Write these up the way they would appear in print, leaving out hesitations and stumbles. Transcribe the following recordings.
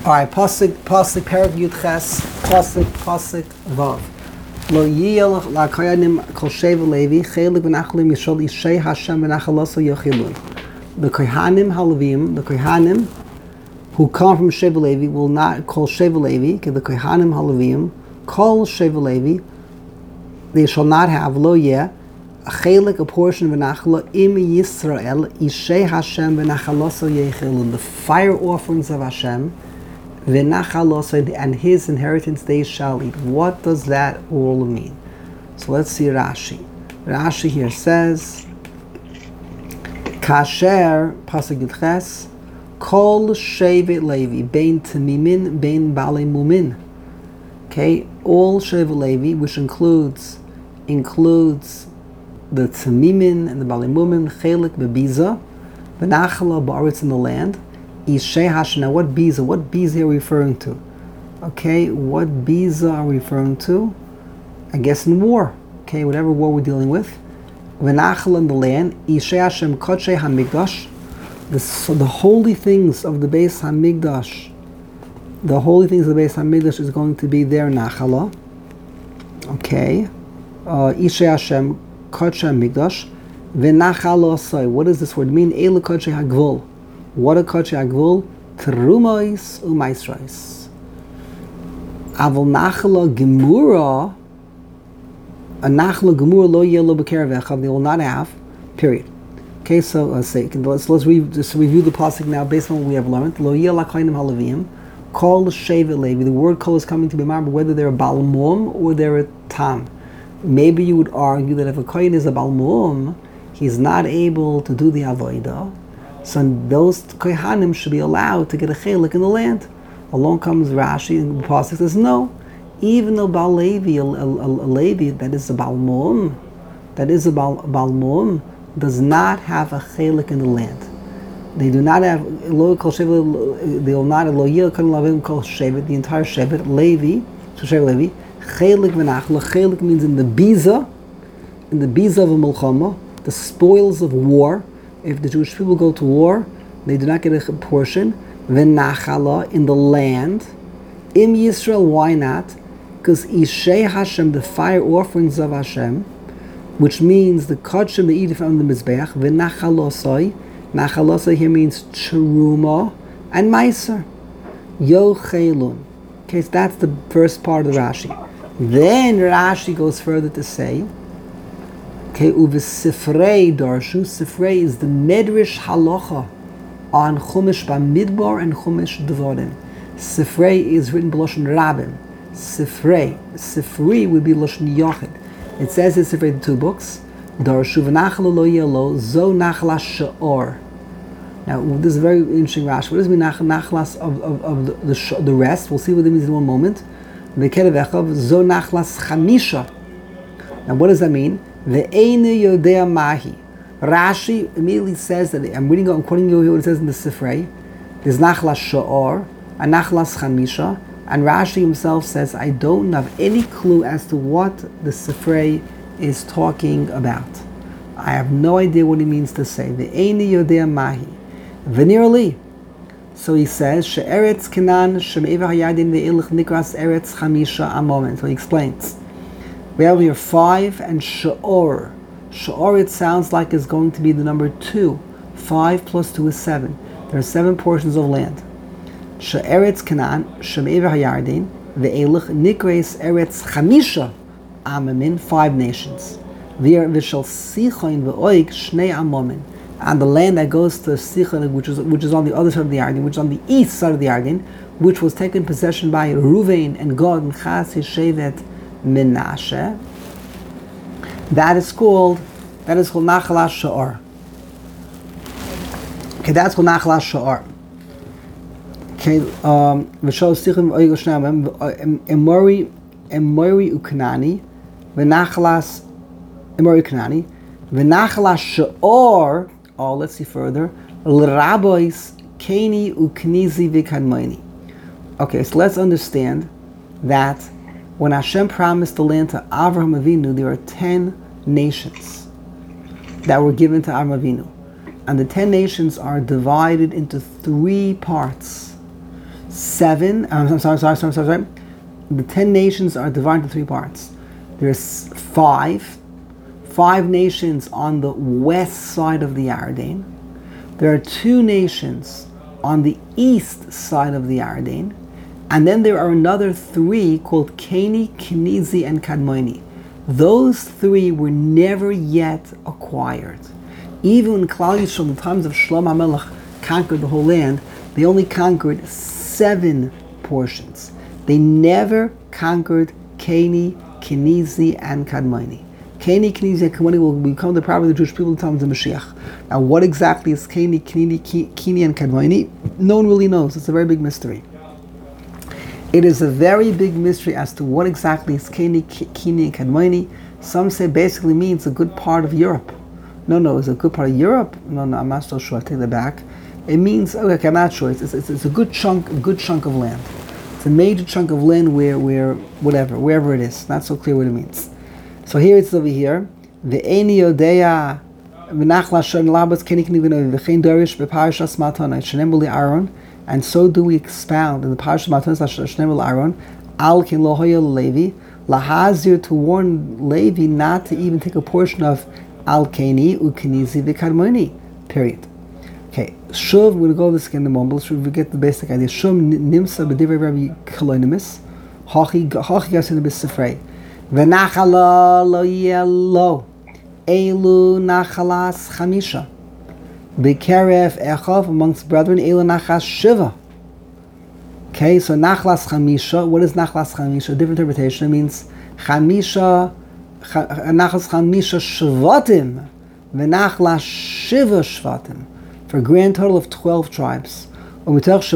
All right, pasuk parak yud ches, pasuk vav. Lo yiyel la'koyanim kol sheva levi chelik v'nachalim yishol yishei Hashem v'nachaloso yochilun. The kohanim halavim, the kohanim who come from Sheva Levi will not call Sheva Levi. The kohanim halavim call Sheva Levi. They shall not have lo yeh a chelik, a portion v'nachalo im Yisrael yishei Hashem v'nachaloso yochilun. The fire offerings of Hashem. And his inheritance they shall eat. What does that all mean? So let's see Rashi. Rashi here says, Kasher pasuk yud ches kol shevet Levi bein tamimin bein balei mumin. Okay, all shevet Levi, which includes the tamimin and the balei mumin, chelik bebiza, v'nachala ba'aretz in the land. Yishei Hashem. Now, what biza are we referring to? Okay, what biza are we referring to? I guess in war. Okay, whatever war we're dealing with. V'nachal in the land. Yishei Hashem kodshei hamigdash. So the holy things of the Beis Hamikdash. The holy things of the Beis Hamikdash is going to be their nachala. Okay, Yishei Hashem kodshei hamikdash. V'nachal osai. What does this word mean? Elu kodshei hagvul. What a kodshei hagvul? Terumois u'maisrais. Avol nachala gemura, a nachala gemura lo yelo b'kerevecha. They will not have. Period. Okay, so let's review the pasuk now based on what we have learned. Lo yel hakohanim halavim kol shevet Levi. The word kol is coming to be remembered whether they're a bal mu'um or they're a tam. Maybe you would argue that if a kohen is a bal mu'um, he's not able to do the avodah. So those kohanim should be allowed to get a chelik in the land. Along comes Rashi and the pasuk says no. Even though Baal Levi, a Levi that is a Baal Mu'um, does not have a chelik in the land. They do not have lo kol shevet. They will not lo yel kan lavim kol shevet. The entire shevet Levi, so shevet Levi, chelik v'nachla. Chelik means in the biza of a milchama, the spoils of war. If the Jewish people go to war, they do not get a portion. V'nachala in the land. Im Yisrael, why not? Because Yishei Hashem, the fire offerings of Hashem, which means the kodshim they eat from the mizbeach. V'nachalosai. Nachalosai here means cheruma and meiser. Yochelun. Okay, so that's the first part of the Rashi. Then Rashi goes further to say, okay, uv'sifrei darshu. Sifrei is the medrash halacha on Chumash Bamidbar and Chumash Devarim. Sifrei is written b'lashon rabim. Sifrei would be lashon yachid. It says in Sifrei, the two books, darshu v'nachal lo yelo zo nachlas she'or. Now this is very interesting Rashi. What does it mean nachlas of the rest? We'll see what it means in one moment. V'kerevechav zo nachlas chamisha. Now what does that mean? Ve'einu yodea mahi. Rashi immediately says that, I'm quoting you what it says in the Sifrei. There's nachlas sha'or and nachlas chamisha, and Rashi himself says, I don't have any clue as to what the Sifrei is talking about. I have no idea what he means to say. Ve'einu yodea mahi. Venerally. So he says, she'eretz Canaan she'me'eva hayadin ve'ilch nikras eretz chamisha amomen. So he explains. We have here 5 and Sha'or. Sha'or, it sounds like is going to be the number 2. 5 plus 2 is 7. There are 7 portions of land. She'eretz Canaan, Shem'ever Hayardin, Ve'elech Nikres Eretz Chamisha Amamin, 5 nations. V'shal Sichoin Ve'oik Shnei Amomin. And the land that goes to Sichon, which is on the other side of the Yarden, which is on the east side of the Yarden, which was taken possession by Ruvain and Gad and Chas Shevet Menashe. That is called Nachalas Sha'or. Okay, that's called Nachalas Sha'or. Okay, V'shal Sichim Oigo Shnei Emori Ukanani V'nachalas Emori Ukanani V'nachalas Sha'or. Oh, let's see further. L'rabois Keni Uknizi V'kanmoini. Okay, so let's understand that when Hashem promised the land to Avraham Avinu, there are 10 nations that were given to Avraham Avinu. And the 10 nations are divided into 3 parts. 7. I'm sorry. The 10 nations are divided into 3 parts. There's 5 nations on the west side of the Yarden. There are 2 nations on the east side of the Yarden. And then there are another 3 called Keni, Kenizi, and Kadmoni. Those 3 were never yet acquired. Even when Klal Yisrael, in the times of Shlomo HaMelech, conquered the whole land, they only conquered 7 portions. They never conquered Keni, Kenizi, and Kadmoni. Keni, Kenizi, and Kadmoni will become the property of the Jewish people in the times of Mashiach. Now, what exactly is Keni, Keni, and Kadmoni? No one really knows. It's a very big mystery. It is a very big mystery as to what exactly is Keni, Keni, and Kadmoni. Some say basically means a good part of Europe. No, is it a good part of Europe? No, I'm not so sure. I take that back. It means, okay, I'm not sure. It's a good chunk of land. It's a major chunk of land wherever it is. Not so clear what it means. So here it's over here. Ve'eni yodea v'nachla shon labas keni keni v'chein dorish b'parashas matana shenem Aaron, and so do we expound in the parashas matana shenem Aaron al kin lo hoya Levi lahazir, to warn Levi not to even take a portion of al keni ukenizi v'kadmoni. Period. Okay, Shuv, we're going to go over this again in a moment. Let's get the basic idea. Shuv nimsa b'divrei Rabbi Kalonimus, hachi gasin b'sifrei, v'nachala lo yelo, elu nachalas chamisha, b'keref echav, amongst brethren, elu nachas shiva. Okay, so nachlas chamisha, what is nachlas chamisha? Different interpretation. It means chamisha, nachlas chamisha shvatim, v'nachlas shiva shvatim, for a grand total of 12 tribes. Moshe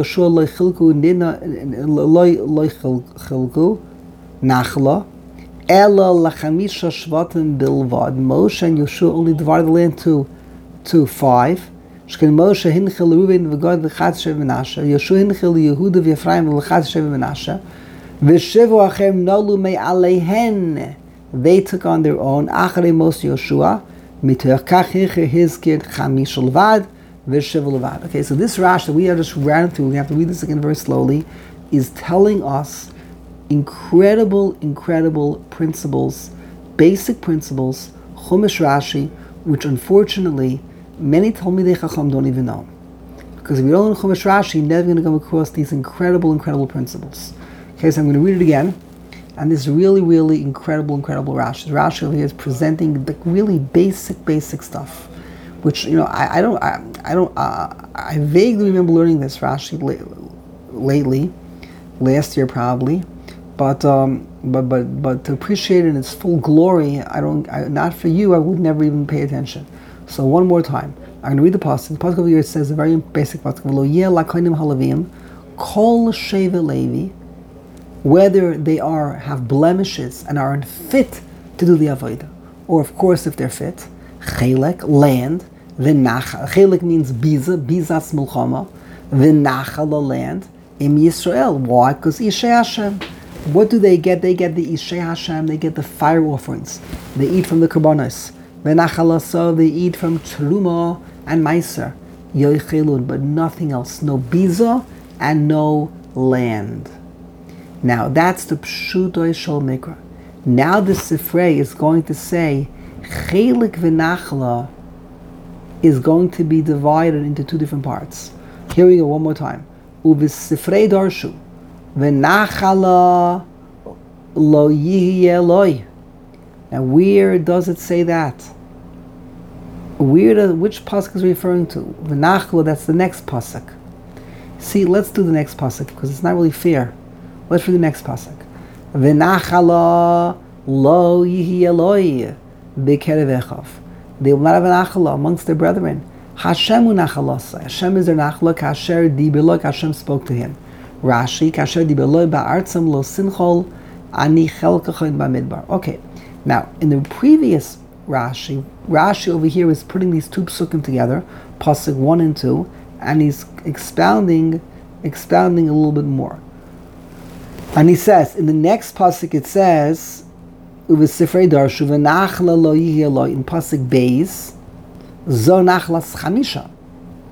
and Yoshua only divided the land to 5. Moshe hinchil Reuben v'Gad v'chad Shev Menashe. Yoshua hinchil Yehuda v'Ephraim v'chad Shev Menashe. V'shivu achem nolu me'alehen. They took on their own. Acharei Moshe Yoshua. Okay, so this Rash that we are just ran through, we have to read this again very slowly, is telling us incredible principles, basic principles, Chumash Rashi, which unfortunately many Talmidei Chacham don't even know. Because if you don't know Chumash Rashi, you're never going to come across these incredible principles. Okay, so I'm going to read it again. And this really incredible Rashi. Rashi over here is presenting the really basic stuff, which I vaguely remember learning this Rashi lately, last year probably, but to appreciate it in its full glory, not for you, I would never even pay attention. So one more time, I'm going to read the pasuk. The pasuk over here says a very basic pasuk: Lo yeh lakonim halavim, kol sheva Levi, whether they have blemishes and are unfit to do the avodah, or of course if they're fit, chelek, land, v'nachal. Chelek means bizas milchama, v'nachal, the land, im Yisrael. Why? Because Ishay Hashem. What do they get? They get the Ishay Hashem, they get the fire offerings. They eat from the karbanos. V'nachal, so they eat from Teruma and Meiser. Yoichelun, but nothing else. No biza and no land. Now that's the Pshutoi Shel Mikra. Now the Sifrei is going to say Chelik v'Nachla is going to be divided into 2 different parts. Here we go one more time. Uvis Sifrei Darshu v'Nachala lo yihye loy. Now where does it say that? Which pasuk is referring to? V'Nachla, that's the next pasuk. See, let's do the next pasuk because it's not really fair. Let's read the next pasuk. V'nachala lo yihi Eloi b'kerev echav. They will not have an achala amongst their brethren. Hashem u'nachalasa. Hashem is their nachala. Kasher dibeloi. Hashem spoke to him. Rashi. Kasher dibeloi ba'artzam lo sinchol ani chelkacha in ba'midbar. Okay. Now, in the previous Rashi over here is putting these 2 psukim together, pasuk 1 and 2, and he's expounding a little bit more. And he says, in the next pasuk it says, "Uvesifrei darshu v'nachla lo yihi Eloi," in pasuk beis, "Zo nachlas chamisha."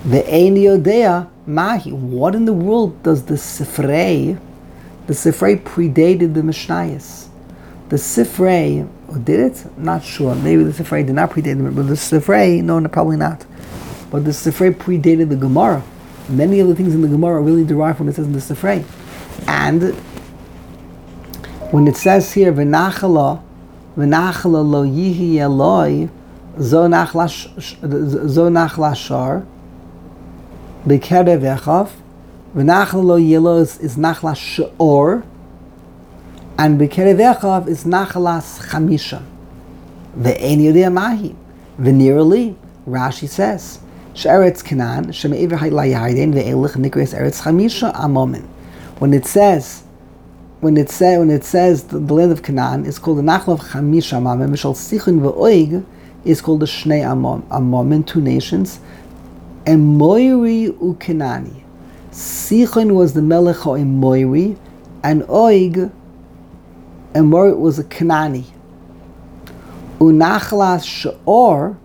The Ein Yodea Mahi. What in the world does the Sifrei predated the Mishnayos. The Sifrei, did it? Not sure. Maybe the Sifrei did not predate it, but the Sifrei, no, probably not. But the Sifrei predated the Gemara. Many of the things in the Gemara are really derived from what it says in the Sifrei. And when it says here, V'nachala lo yihi eloi, zo nachla shar, b'kerev echav, V'nachala lo yihi eloi is nachla she'or, and b'kerev echav is nachlas chamisha. Ve'en yodea mahi. Venerally, Rashi says, She'eretz Canaan, she'me'ever ha'layayden ve'elech nikres eretz chamisha amomen. When it says the land of Canaan is called the Nachla of Chamisha Amomen, Mishal Sichon ve'oig is called the Shnei Amomen, 2 nations, and Moiri u'Kenani. Sichon was the Melech ha'Moiri, and Oig, and Moiri was a Kenani. Unachlas She'or,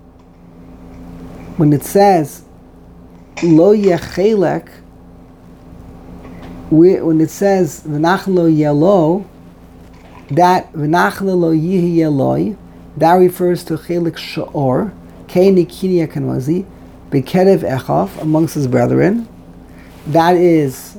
when it says Lo Yechelek, when it says V'nachlo Yelo, that V'nachlo Lo Yihi Yeloi, that refers to Chelik She'or, Keini Kini Akanwazi, Bekerev Echav, amongst his brethren. That is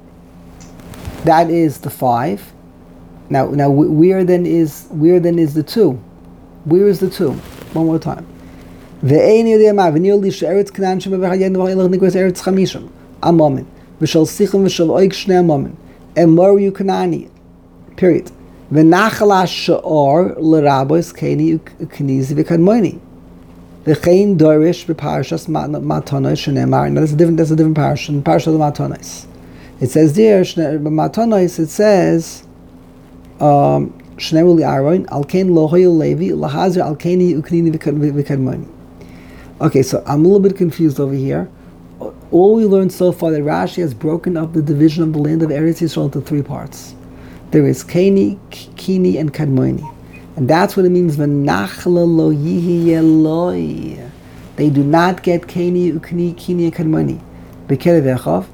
the 5. Now, where then is the 2? Where is the 2? One more time. Ve'ein yodea ma v'nirli she'eretz Canaan she'me'ever ha'yadin v'ha'ilach nikras eretz chamisham amomen v'shal sichon v'shal oig shnei amomen emoru Kanani. Period. V'nachala she'or l'rabois keini u'kenizi v'kadmoni v'chein dorish b'parashas matonos she'nemar. Now that's a different parasha. Parasha of matonos. It says there matonos. It says shnei li'aron al kein lo hoyel levi lahazir al keini u'kenini v'kadmoni. Okay, so I'm a little bit confused over here. All we learned so far that Rashi has broken up the division of the land of Eretz Yisrael into 3 parts. There is Keni, Kini, and Kadmoni. And that's what it means, V'nachla lo yihi eloi. They do not get Keni, Ukni, Kini, and Kadmoni. B'kerev echav.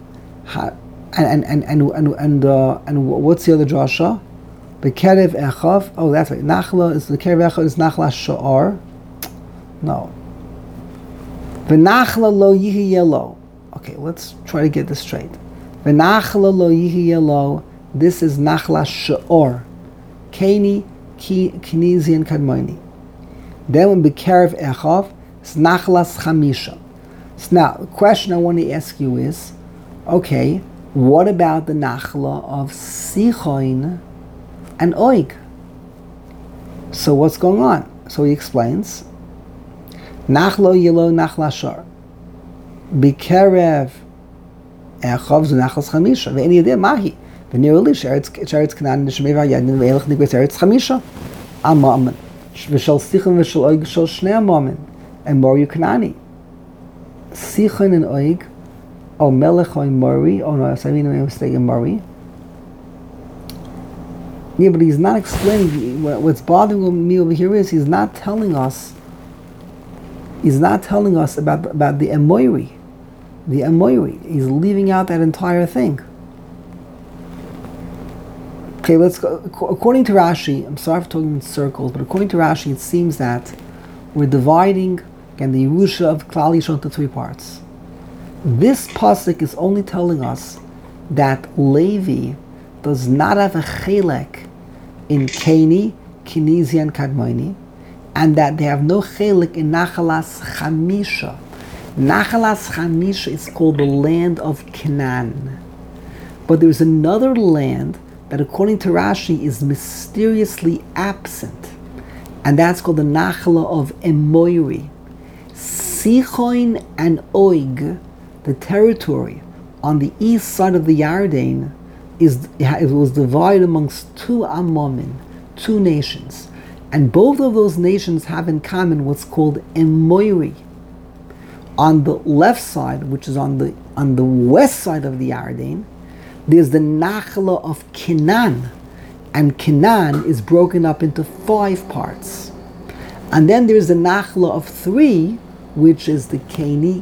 And what's the other drasha? B'kerev echav. Oh, that's right. Nachla is the Kerev echav is Nachla sha'ar. No. V'nachla lo yihi yelo. Okay, let's try to get this straight. V'nachla lo yihi yelo. This is nachla she'or. Keni, Kenizi, and Kadmoni. Then when b'kerev echav, it's nachlas chamisha. So now, the question I want to ask you is, okay, what about the nachla of Sichon and Oig? So what's going on? So he explains, Nachlo yelo nachla shar. B'kerev echav zu nachlas chamisha. Ve'en yodea mahi. V'nirli she'eretz Canaan she'me'ever ha'yadin ve'elech nikras eretz chamisha amomen. V'shal sichon v'shal oig shal shnei amomen. And Mori Kanani. Sichon and Oig. Oh, Melech or Mori. Oh no, I made a mistake in Mori. Yeah, but he's not explaining. What's bothering me over here is he's not telling us about the Emoiri. The Emoiri. He's leaving out that entire thing. Okay, let's go. According to Rashi, I'm sorry for talking in circles, but according to Rashi, it seems that we're dividing, again, the Yerusha of Klal Yisrael into 3 parts. This pasuk is only telling us that Levi does not have a chelek in Keni, Kenizi, and Kadmoni, and that they have no chelek in Nachalas Chamisha. Nachalas Chamisha is called the land of Canaan. But there's another land that, according to Rashi, is mysteriously absent, and that's called the Nachla of Emoiri. Sichon and Oig, the territory on the east side of the Yarden, it was divided amongst 2 Amomin, 2 nations, and both of those nations have in common what's called Emoiri. On the left side, which is on the west side of the Yarden, there's the Nachla of Canaan, and Canaan is broken up into 5 parts. And then there's the Nachla of 3, which is the Keni,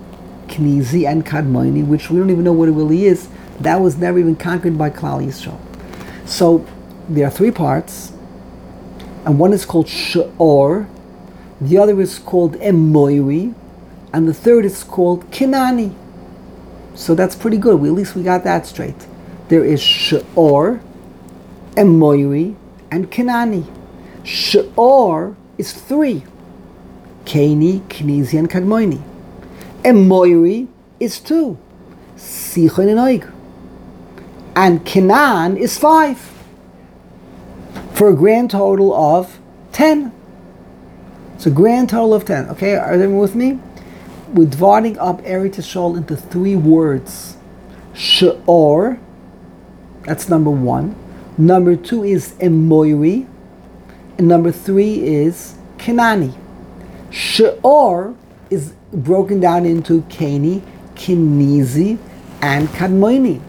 Knizi, and Kadmoni, which we don't even know what it really is. That was never even conquered by Klal Yisrael. So there are three parts, and one is called She'or, the other is called Emoiri, and the third is called Kenani. So that's pretty good. At least we got that straight. There is She'or, Emoiri, and Kenani. She'or is three. Keni, Knizi, and Kadmoni. Emoiri is two. Sichon and Oig. And Kenan is 5. For a grand total of 10. It's a grand total of 10. Okay, are they with me? We're dividing up Eretz Yisrael into 3 words. She'or, that's number 1. Number 2 is Emoiri. And number 3 is Kenani. She'or is broken down into Keni, Kenizi, and Kadmoni.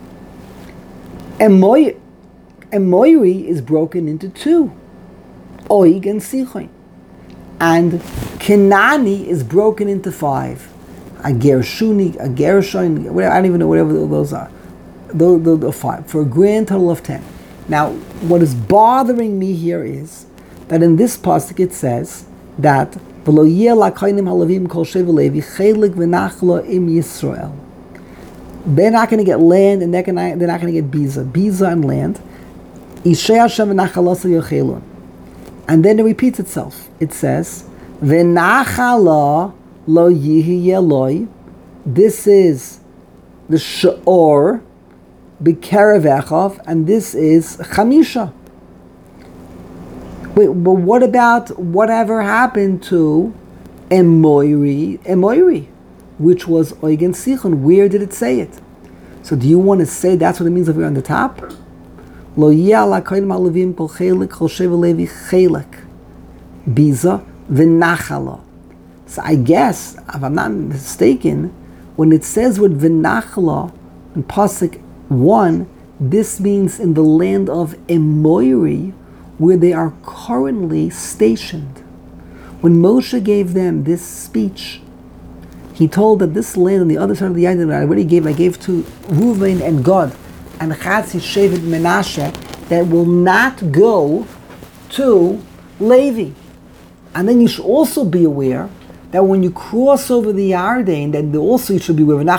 Emoiri is broken into 2. Oig and Sichon. And Kenani is broken into 5. A Gershuni, a Gershon, whatever, I don't even know whatever those are. Those 5, for a grand total of 10. Now, what is bothering me here is that in this pasuk it says that V'lo yeh lakaynim halavim kol shev levi chelik v'nachlo im Yisrael. They're not going to get land, and they're not going to get biza and land. Ishei Hashem v'nachalasa yochelun. And then it repeats itself. It says, V'nachala lo yihi yeloi. This is the she'or, b'kerev echav, and this is chamisha. Wait, but what about whatever happened to Emoiri, which was Oig and Sichon? Where did it say it? So do you want to say that's what it means over here on the top? Lo yeh ala koyim halavim kol chelik kol shev levi chelik biza v'nachala. So I guess, if I'm not mistaken, when it says with v'nachala in pasuk 1, this means in the land of Emoiri, where they are currently stationed. When Moshe gave them this speech, he told that this land on the other side of the Yarden I gave to Reuven and Gad and Chatzi Shevet Menashe, that will not go to Levi. And then you should also be aware that when you cross over the Yarden, then also you should be aware,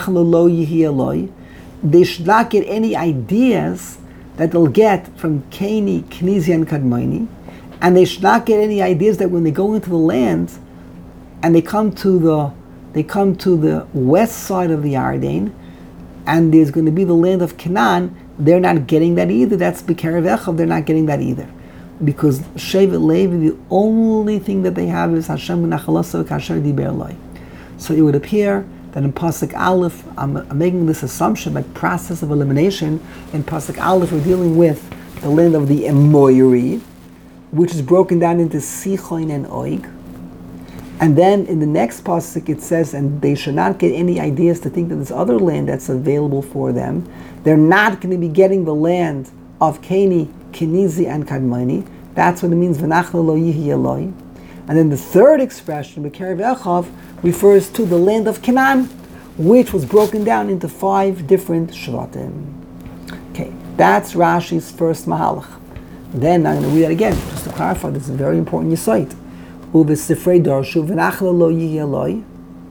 they should not get any ideas that they'll get from Keni, Knizi, and Kadmoni, and they should not get any ideas that when they go into the land and they come to the west side of the Yarden, and there's going to be the land of Canaan, they're not getting that either. That's B'kerev Echav, they're not getting that either. Because Shevet Levi, the only thing that they have is Hashem Nachalasa Kasher Diber Loi. So it would appear that in Pasuk Aleph, I'm making this assumption by process of elimination. In Pasuk Aleph, we're dealing with the land of the Emoiri, which is broken down into Sichon and Oig. And then in the next Pasuk it says, and they should not get any ideas to think that there's other land that's available for them. They're not going to be getting the land of Keni, Kenizi, and Kadmoni. That's what it means, V'nachlo lo yihi Eloi. And then the third expression, B'kerev Echav, refers to the land of Canaan, which was broken down into 5 different Shvatim. Okay, that's Rashi's first Mahalach. Then I'm going to read it again, just to clarify, this is a very important Yesod. U'v'sifrei Darshu v'nachla lo yihi Eloi,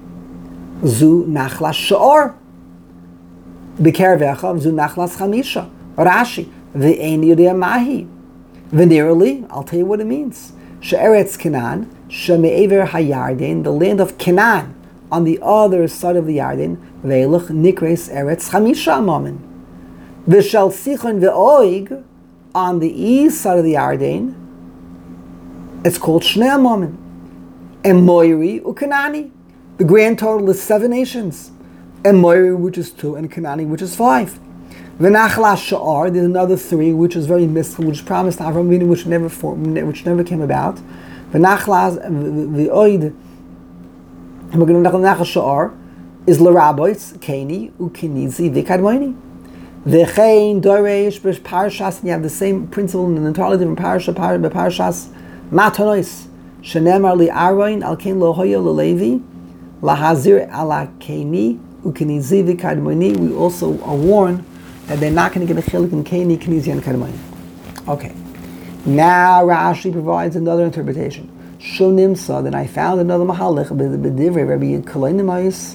zu nachlas she'or. B'kerev Echav, zu nachlas chamisha. Rashi, v'ein yodea mahi. Venerally, I'll tell you what it means. She'eretz Canaan, she'me'ever hayarden, the land of Canaan, on the other side of the Yarden, ve'elach nikres eretz chamisha amamin. V'shel Sichon ve'oig, on the east side of the Yarden, it's called Shnei amamin. Emoiri u'Kanani. The grand total is 7 nations. Emoiri, which is 2, and Kanani, which is 5. V'nachla she'or, there's another 3, which is very mystical, which is promised to Avram Avinu, which never came about. V'nachla v'oid, and we're going to nachla she'or, is l'rabois, Keni, u'Kenizi, v'Kadmoni. V'chein, doresh, b'parshas, and you have the same principle in an entirely different parshas, Matonos, shenemar li'aroin, al ken lo hoyo l'levi, lahazir ala Keni, ukinizivi kadmoni. We also are warned that they're not going to get a chilik in keni, knizi, and kadmoni. Okay. Now Rashi provides another interpretation. Shonimsa, then I found another mahalach b'divrei Rabbi Koloinimos,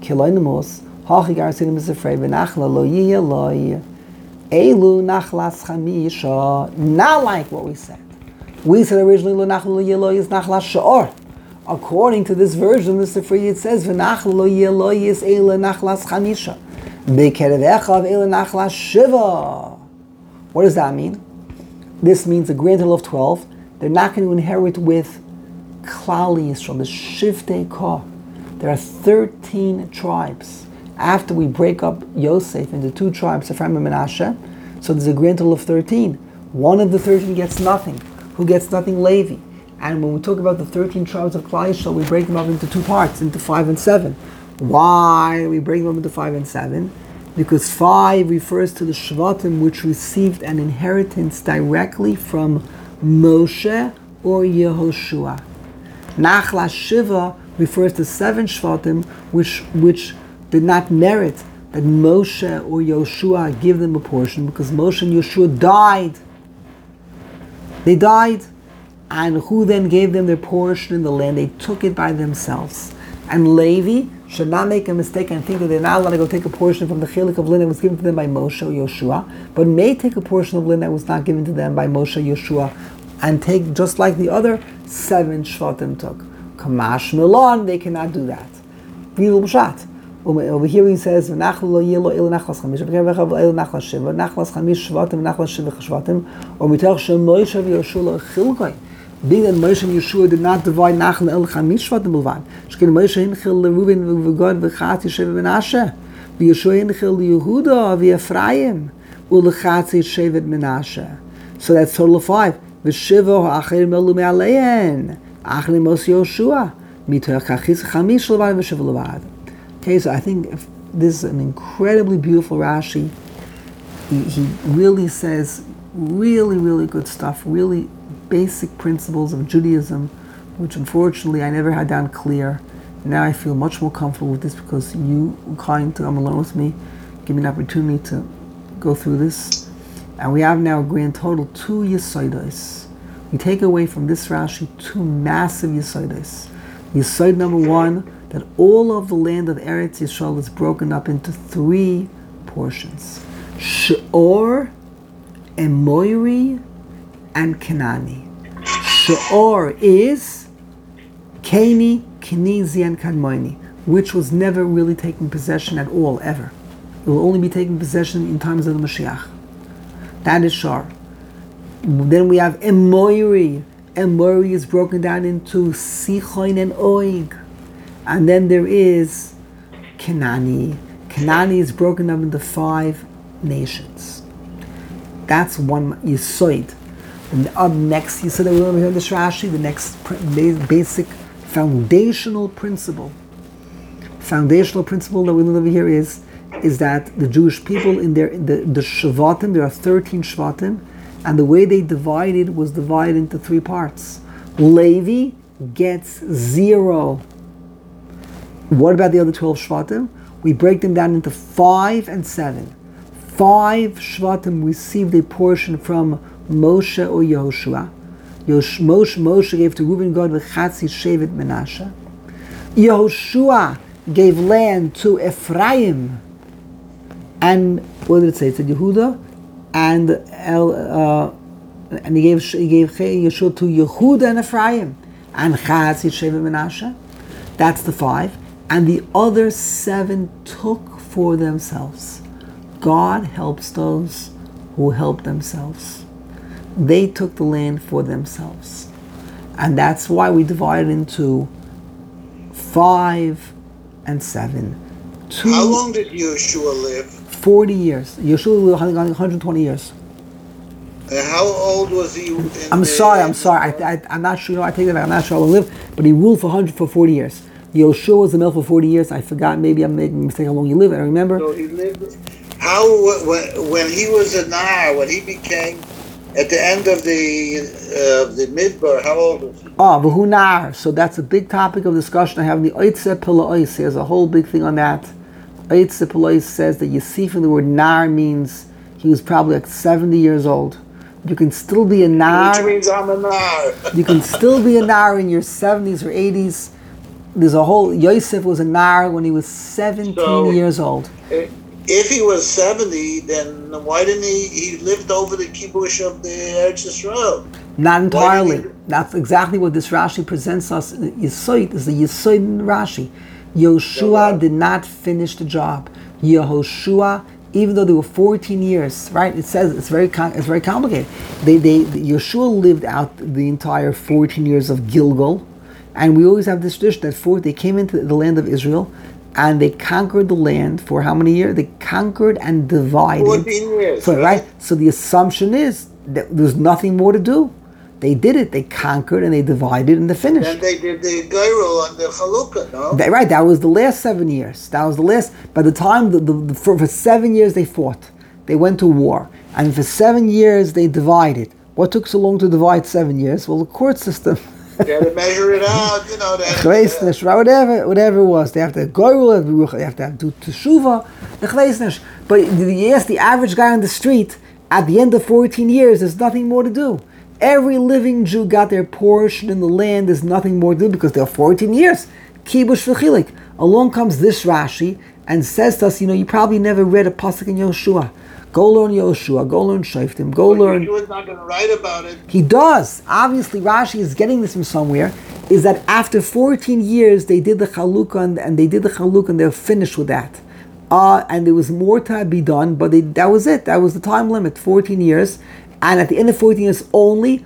hachi garasinim b'sefrei v'nachla lo yiyeh loy elu nachlas chamisha. Not like what we said. We said originally lo nachla lo yiyeh loy is nachlas sha'or. According to this version, the Sefrei, it says v'nachla lo yiyeh loy is elu nachlas chamisha b'kerev echav elu nachlas shiva. What does that mean? This means a grand total of 12. They're not going to inherit with Klal Yisrael, the Shivtei Kah. There are 13 tribes. After we break up Yosef into 2 tribes, Ephraim and Menashe, so there's a grand total of 13. One of the 13 gets nothing. Who gets nothing? Levi. And when we talk about the 13 tribes of Klal Yisrael, we break them up into 2 parts, into 5 and 7. Why do we break them up into 5 and 7? Because 5 refers to the Shvatim which received an inheritance directly from Moshe or Yehoshua. Nachlas Shiva refers to 7 Shvatim which did not merit that Moshe or Yehoshua give them a portion, because Moshe and Yehoshua died. They died. And who then gave them their portion in the land? They took it by themselves. And Levi should not make a mistake and think that they're not allowed to go take a portion from the chilik of land that was given to them by Moshe or Yehoshua, but may take a portion of land that was not given to them by Moshe or Yehoshua, and take just like the other 7 Shvatim took. Kamash Milan, they cannot do that. Real Pshat. Over here he says, "V'nachla lo yeh lo elu nachlas chamish, v'kerev echav elu nachlas shiva, nachlas chamish shvatim, nachlas shiva shvatim, or mitoch shem Moshe v'Yehoshua lo chilkoi." Being that Moshe and Yeshua did not divide Nachal el Chamish Shvatim Bilvad, Shkin Moshe hinchil leReuven v'Gad v'Chat Yeshevet Menashe, v'Yeshua hinchil leYehuda v'Ephraim u'lechat Yeshevet Menashe. So that's total of 5. V'Shiva ha'acherim elu me'alein, acherim mos Yeshua, mitoch ha'chis Chamish levad v'Shiva levad. Okay, so I think this is an incredibly beautiful Rashi. He really says really, really good stuff, really basic principles of Judaism, which unfortunately I never had down clear. Now I feel much more comfortable with this because you were kind to come along with me, give me an opportunity to go through this. And we have now a grand total 2 Yesodos. We take away from this Rashi 2 massive Yesodos. Yesod number 1, that all of the land of Eretz Yisrael is broken up into 3 portions. She'or, Emoiri, and Kenani. She'or is Keni, Kenizi, and Kadmoni, which was never really taken possession at all, ever. It will only be taken possession in times of the Mashiach. That is Shar. Then we have Emoiri. Emoiri is broken down into Sichon and Oig. And then there is Kenani. Kenani is broken up into 5 nations. That's one Yesod. And up next, Yesod that we learn here in this Rashi, the next basic foundational principle that we learn over here is that the Jewish people in the Shvatim, there are 13 Shvatim, and the way they divided was divided into 3 parts. Levi gets 0. What about the other 12 Shvatim? We break them down into 5 and 7. 5 Shvatim received a portion from Moshe or Yehoshua. Moshe gave to Reuben, Gad, v'Chatzi Shevet Menashe. Yehoshua gave land to Ephraim. And what did it say? It said Yehuda, and he gave Yeshua to Yehuda and Ephraim, and Chatzi Shevet Menashe. That's the 5. And the other 7 took for themselves. God helps those who help themselves. They took the land for themselves. And that's why we divide into 5 and 7. How long did Yeshua live? 40 years. Yeshua lived 120 years. How old was he? I'm sorry. I'm not sure. I take that back. I'm not sure how long he lived, but he ruled for 40 years. Yeshua was the male for 40 years. I forgot. Maybe I'm making a mistake how long he lived. I don't remember. So he lived. How when he was a Nar, when he became at the end of the Midbar, how old was he? V'hu Nar. So that's a big topic of discussion I have in the Oitze Pila Ois. There's a whole big thing on that Eitz Polois says that Yosef, the word nar means he was probably like 70 years old. You can still be a nar. Which means I'm a nar. You can still be a nar in your 70s or 80s. There's a whole, Yosef was a nar when he was 17 years old. If he was 70, then why didn't he lived over the kibush of the Eretz Yisrael? Not entirely. That's exactly what this Rashi presents us. Yesod is the Yesod in Rashi. Yoshua did not finish the job. Yehoshua, even though they were 14 years, right? It says it's very complicated. Yeshua lived out the entire 14 years of Gilgal, and we always have this tradition that they came into the land of Israel, and they conquered the land for how many years? They conquered and divided. 14 years, right? So the assumption is that there's nothing more to do. They did it. They conquered and they divided and they finished. Then they did the Geirul and the Chalukah, no? Right, that was the last 7 years. That was the last. By the time, for 7 years they fought. They went to war. And for 7 years they divided. What took so long to divide 7 years? Well, the court system. They had to measure it out, whatever it was. They have to go, they have to do teshuva. But yes, the average guy on the street, at the end of 14 years, there's nothing more to do. Every living Jew got their portion in the land. There's nothing more to do because they're 14 years. Kibush v'chilik. Along comes this Rashi and says to us, you probably never read a pasuk in Yoshua. Go learn Yoshua. Go learn Shoftim. Go learn. Yoshua's not going to write about it. He does. Obviously, Rashi is getting this from somewhere. Is that after 14 years they did the Chalukah and they did the Chalukah and they're finished with that. And there was more to be done, but that was it. That was the time limit, 14 years. And at the end of 14 years, only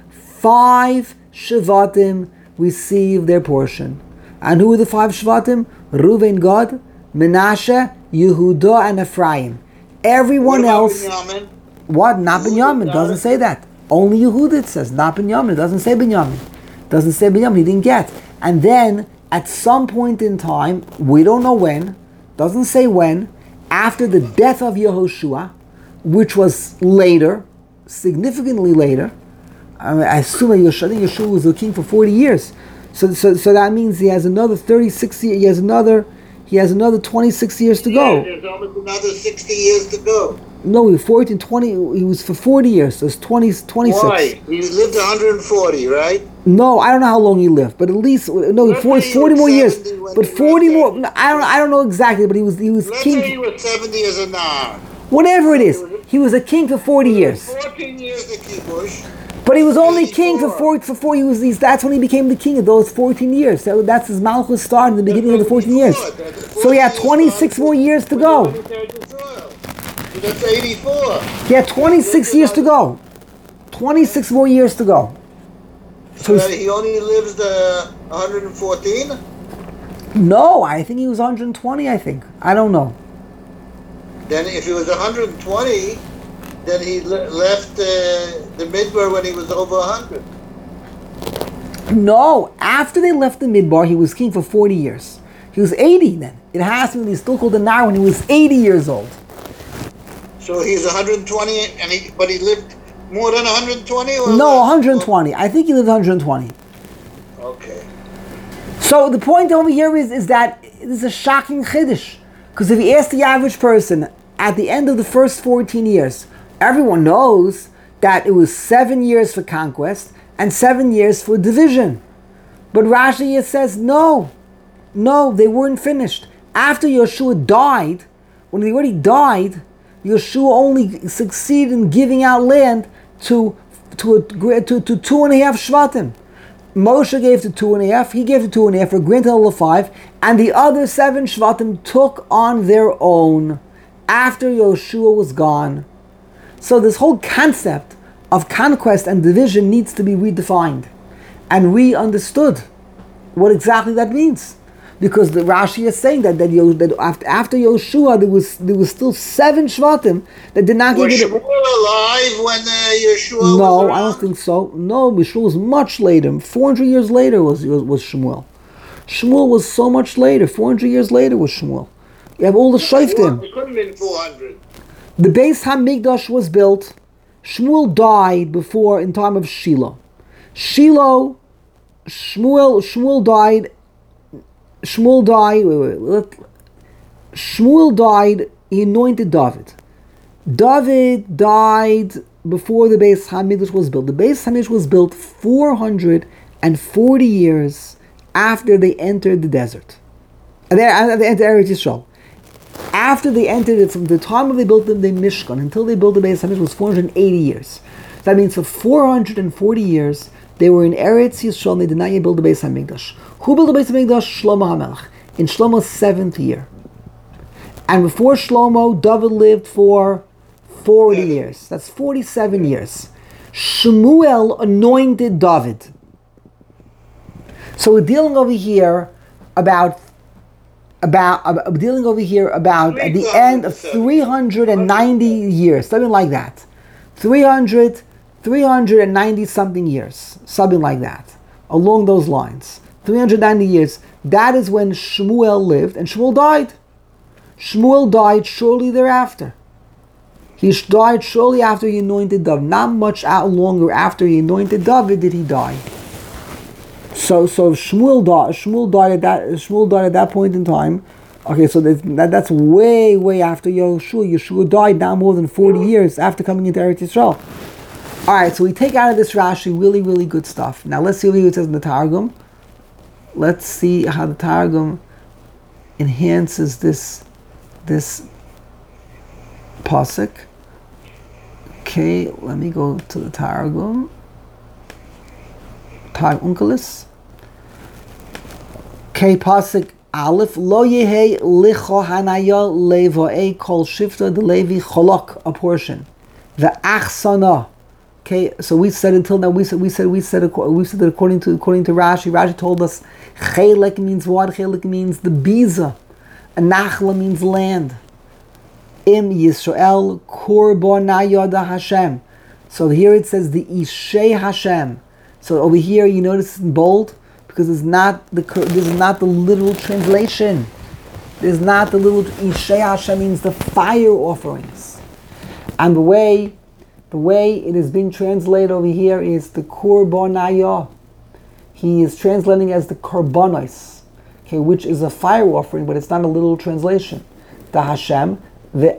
5 Shvatim received their portion. And who were the 5 Shvatim? Reuven, Gad, Menashe, Yehudah, and Ephraim. Everyone else... Binyamin? What? Not Binyamin. Doesn't say that. Only Yehudah it says. Not Binyamin. It doesn't say Binyamin. Doesn't say Binyamin. He didn't get. And then, at some point in time, we don't know when, doesn't say when, after the death of Yehoshua, which was later, significantly later. I assume that Yeshua was the king for 40 years. So that means he has another 36 years. He has another 26 years to go. There's almost another 60 years to go. No, he was 14, 20. He was for 40 years. So it's 26. Why? He lived 140, right? No, I don't know how long he lived, but at least no, 40 more years. But 40 more. I don't know exactly, but he was Let's king. say he was 70 as a nar. Whatever it is, he was a king for 40 years. 14 years the kibush. But he was only king for 4. That's when he became the king of those 14 years. So that's his Malchus started in the beginning of the 14 years. So he had 26 more years to go. That's 84. He had 26 years to go. 26 more years to go. So he only lives the 114? No, I think he was 120, I think. I don't know. Then if he was 120, then he left the Midbar when he was over 100. No, after they left the Midbar, he was king for 40 years. He was 80 then. It has to be, he's still called the Nar when he was 80 years old. So he's 120, but he lived more than 120? Or no, 120. I think he lived 120. Okay. So the point over here is that this is a shocking chiddush. Because if you ask the average person, at the end of the first 14 years, everyone knows that it was 7 years for conquest and 7 years for division. But Rashi says, no, they weren't finished. After Yeshua died, when he already died, Yeshua only succeeded in giving out land to 2.5 Shvatim. Moshe gave to 2.5, he gave to 2.5, for granted all of 5, and the other 7 Shvatim took on their own after Yeshua was gone. So this whole concept of conquest and division needs to be redefined and re-understood what exactly that means. Because the Rashi is saying that after Yeshua there was still 7 Shvatim that did not get it. Was Shmuel alive when Yeshua was No, around? I don't think so. No, Yeshua was much later. 400 years later was Shmuel. Shmuel was so much later. 400 years later was Shmuel. You have all the Shoftim. It couldn't have been 400. The Beis HaMikdash was built. Shmuel died before, in time of Shiloh. Shmuel died. Shmuel died, he anointed David. David died before the Beis Hamikdash was built. The Beis Hamikdash was built 440 years after they entered the desert. They entered Eretz Yisrael. After they entered it, from the time when they built the Mishkan until they built the Beis Hamikdash was 480 years. That means for 440 years they were in Eretz Yisrael and they did not yet build the Beis Hamikdash. Who built the Beis Hamikdash? Shlomo HaMelech. In Shlomo's 7th year. And before Shlomo, David lived for 40 years. That's 47 years. Shmuel anointed David. So we're dealing over here about at the end of 390 years, something like that. 390 something years, something like that, along those lines. 390 years. That is when Shmuel lived, and Shmuel died. Shmuel died shortly thereafter. He died shortly after he anointed David. Not much longer after he anointed David did he die. So Shmuel died at that point in time. Okay, so that's way after Yeshua. Yeshua died now more than 40 years after coming into Eretz Yisrael. All right, so we take out of this Rashi really good stuff. Now let's see what it says in the Targum. Let's see how the Targum enhances this pasuk. Okay, let me go to the Targum. Targum Onkelos. Okay, pasuk Aleph, Lo Yehei Licho Hanaya Levoei Kol Shifta De Levi Cholok, a portion. The Achsana. Okay, so we said until now. We said that according to Rashi. Rashi told us Chelek means what? Chelek means the biza. And Nachla means land. Im Yisrael Korbanayada Hashem. So here it says the Ishei Hashem. So over here you notice in bold because this is not the literal translation. There's not the little Ishei Hashem means the fire offerings. And the way it is being translated over here is the Korbanayah. He is translating as the Korbanos, okay, which is a fire offering, but it's not a literal translation. The Hashem, the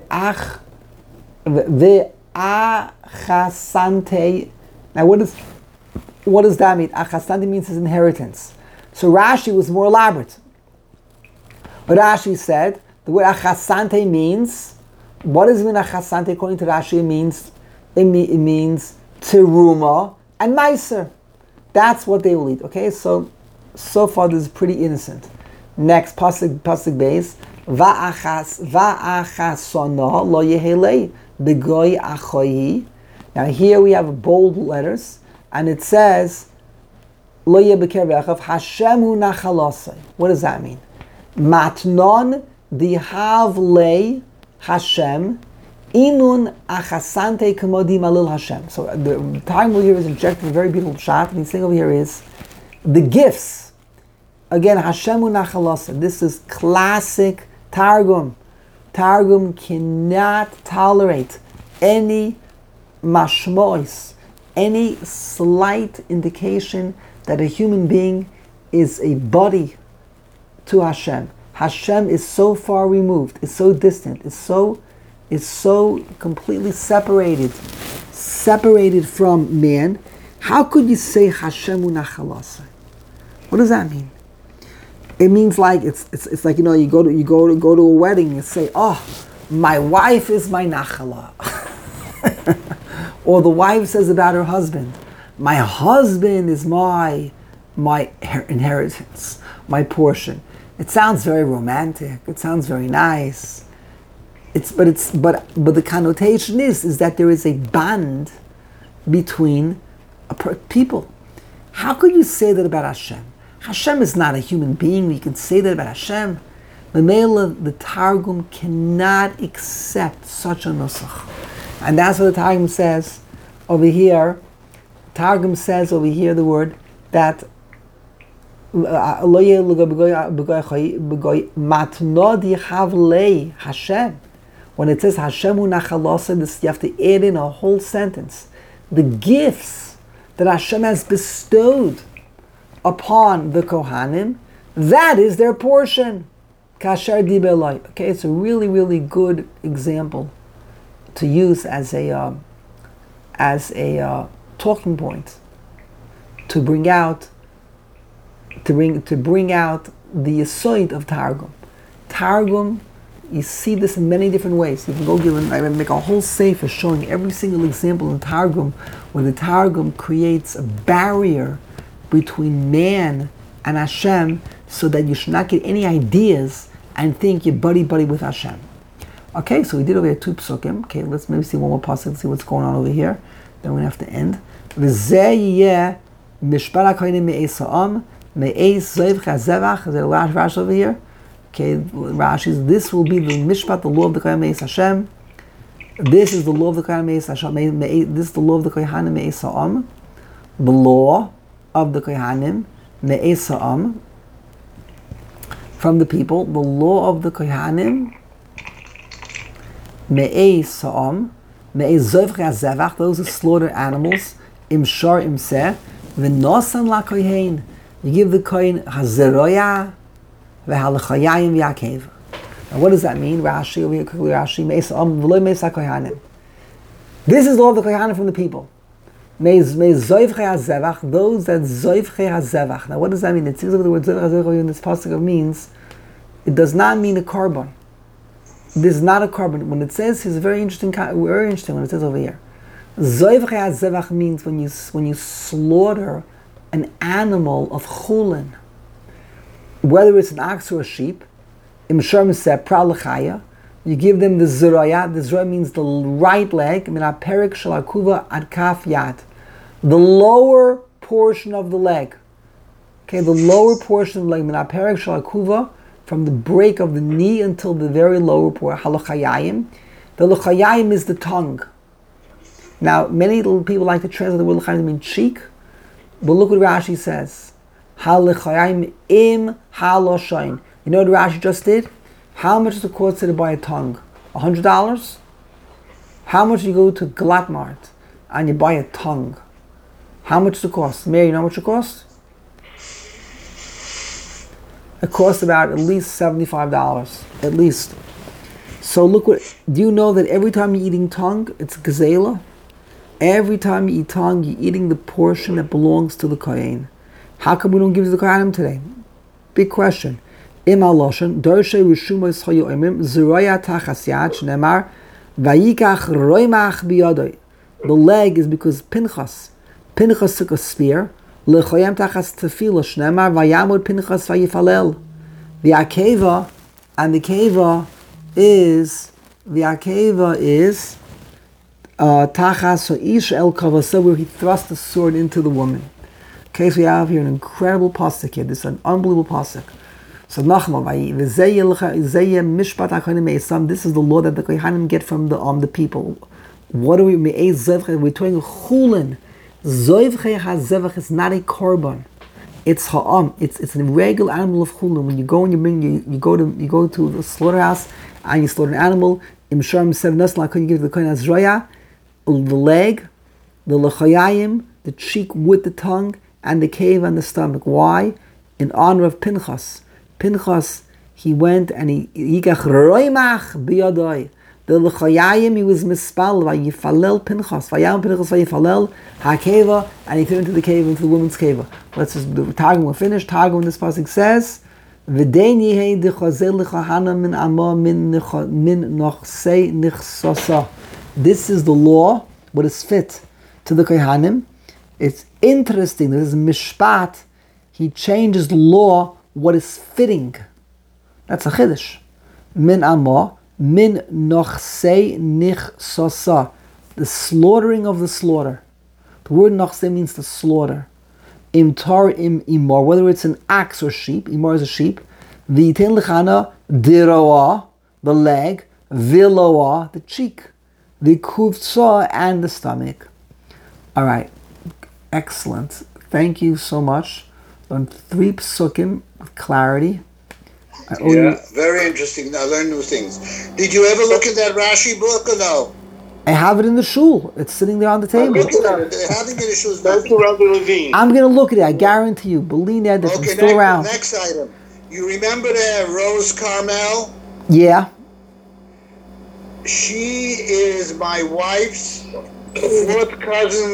Achasante. Now what does that mean? Achasante means his inheritance. So Rashi was more elaborate. But Rashi said the word Achasante means, what does it mean Achasante? According to Rashi, it means teruma and meiser. That's what they will eat. Okay, so far this is pretty innocent. Next, pasuk beis, va'achasona lo yehelei begoy achoyi. Now here we have bold letters, and it says lo yebekerechav Hashem hu nachalasei. What does that mean? Matnon dihavlei Hashem. Inun achasante kamodi malil Hashem. So the time over here is injecting a very beautiful shot, and he's saying over here is the gifts. Again, Hashem unachalasa. This is classic Targum. Targum cannot tolerate any mashmois, any slight indication that a human being is a body to Hashem. Hashem is so far removed, is so distant, is so completely separated from man. How could you say Hashem unachalasa? What does that mean? It means like it's like, you go to a wedding and say, oh, my wife is my nachala. Or the wife says about her husband, my husband is my inheritance, my portion. It sounds very romantic. It sounds very nice. But the connotation is that there is a bond between people. How could you say that about Hashem? Hashem is not a human being. You can say that about Hashem. The Targum cannot accept such a nusach, and that's what the Targum says over here. Targum says over here the word that Hashem. When it says Hashem unachalasa, this you have to add in a whole sentence. The gifts that Hashem has bestowed upon the Kohanim, that is their portion. Kasher diber Eloi. Okay, it's a really, really good example to use as a talking point to bring out the yesod of Targum. Targum, you see this in many different ways. You can go I make a whole sefer showing every single example in Targum where the Targum creates a barrier between man and Hashem so that you should not get any ideas and think you're buddy-buddy with Hashem. Okay, so we did over here 2 psukim. Okay, let's maybe see one more pasuk and see what's going on over here. Then we're going to have to end. V'zeh yeh mishpat hakohanim me'eis ha'am me'eis zoiv chazevach. Is there a Rashi over here? Okay, Rashi's, this will be the mishpat, the law of the Kohanim me'eis Hashem. This is the law of the Kohanim me'eis Hashem. This is the law of the Kohanim me'eis ha'am. The law of the Kohanim me'eis ha'am. From the people, the law of the Kohanim me'eis ha'am. Me'eis zoiv chazevach, those who slaughter animals. Imshar imseh. V'nosan la kohen. You give the kohen hazeroya. Now what does that mean? Rashi over here, quickly Rashi. This is the law of the Kohanim from the people. Those that zoivchei hazevach. Now what does that mean? It seems like the word zoivchei hazevach in this pasuk means, it does not mean a carbon. This is not a carbon. When it says, it's very interesting when it says over here. Zoivchei hazevach means when you slaughter an animal of chulin, whether it's an ox or a sheep, you give them the ziraya. The ziraya means the right leg, the lower portion of the leg. Okay, the lower portion of the leg, from the break of the knee until the very lower portion. The l'chayayim is the tongue. Now, many people like to translate the word l'chayayim to mean cheek, but look what Rashi says. Halachayim im haloshain. You know what Rashi just did? How much does it cost to buy a tongue? $100? How much do you go to Glatmart and you buy a tongue? How much does it cost? Mary, you know how much it costs? It costs about at least $75. At least. So look what, do you know that every time you're eating tongue, it's gazela? Every time you eat tongue, you're eating the portion that belongs to the kohen. How come we don't give to the Kohanim today? Big question. Im aloshen dorshe rishumos hayoimim ziraya tachas yad shneimar vayikach roimach biyadoi. The leg is because Pinchas took a spear. Lechoyem tachas tefila shneimar vayamod Pinchas vayifalel. The akeva, and the akeva is tachas ish el kavasa, where he thrust the sword into the woman. Okay, so we have here an incredible pasuk here. This is an unbelievable pasuk. So Nachman, this is the law that the Kohanim get from the people. What are we? We're doing chulin. Zoivchei hazevach is not a korban. It's ha'am. It's a regular animal of chulin. When you go and you go to the slaughterhouse and you slaughter an animal. Imsharim seven nasla. You give the kohen azroya, the leg, the lechayayim, the cheek with the tongue, and the cave and the stomach. Why? In honor of Pinchas. Pinchas, he went and he yikach roimach biyadoi. The l'chayayim, he was mispal, vayifalel Pinchas, vayam Pinchas vayifalel hakeva, and he threw into the cave, into the woman's cave. Let's just, the Targum will finish. Targum in this passage says, v'dein yihei dechazel l'chahana min amma min nochsei nichsosa. This is the law, what is fit to the Kohanim. It's interesting, this is mishpat, he changes the law, what is fitting. That's a chiddush. Min amma, min nochsei nichsosa. The slaughtering of the slaughter. The word nochsei means the slaughter. Im tar im imor, whether it's an ox or sheep, imor is a sheep. V'yitin l'chana diroa, the leg, viloa, the cheek, the kuvtsa, and the stomach. All right. Excellent. Thank you so much. On 3 psukim with clarity. Very interesting. I learned new things. Did you ever look at that Rashi book or no? I have it in the shul. It's sitting there on the table. I'm looking at it. How to get a shul? That's the Rabbi Levine. I'm going to look at it. I guarantee you. Believe that it's still around. Next item. You remember that Rose Carmel? Yeah. She is my wife's fourth cousin